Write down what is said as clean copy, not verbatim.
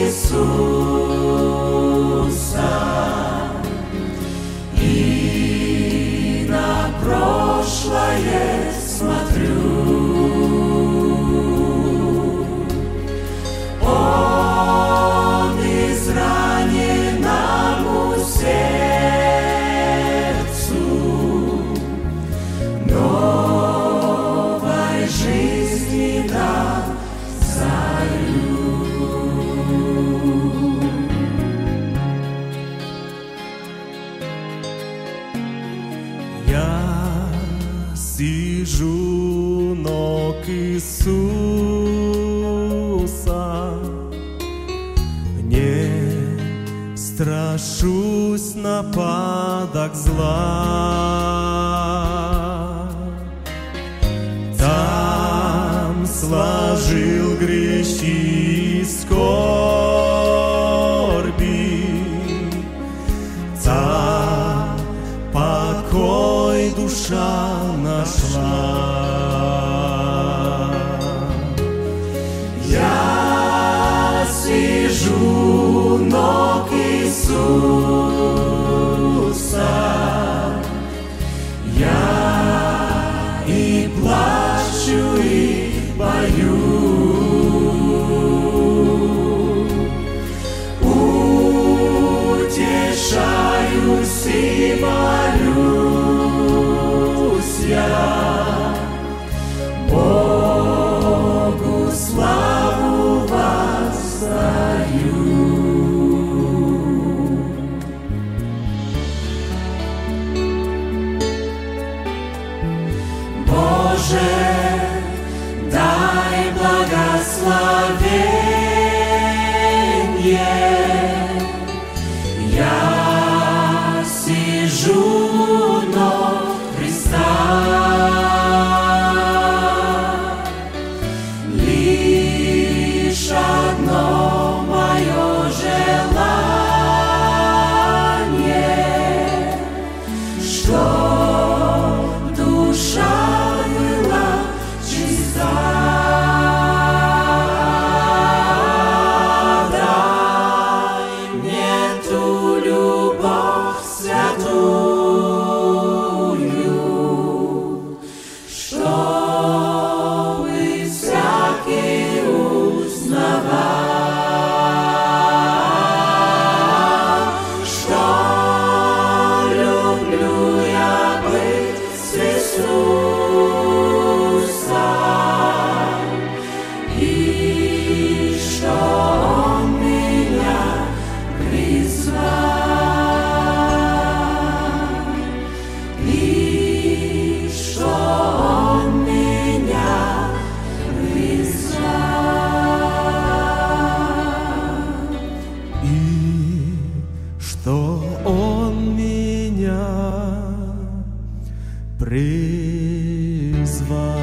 Иисуса и на прошлое смотрю. Он израненному сердцу новой жизни дал зарю. Я сижу у ног Иисуса, не страшусь нападок зла. Там сложил грехи и скорби, там покой душа нашла. Я сижу у ног Иисуса, я и плачу, и пою, утешаюсь и молюсь я, Богу славу воздаю. Боже, дай благословение. Я сижу у ног Христа, лишь одно мое желание, чтоб душа была чиста. Дай мне ту любовь святую, чтобы всякий узнавал, что люблю я быть с Иисусом, и что Он меня призвал, и что Он меня призвал, и что Он меня призвал.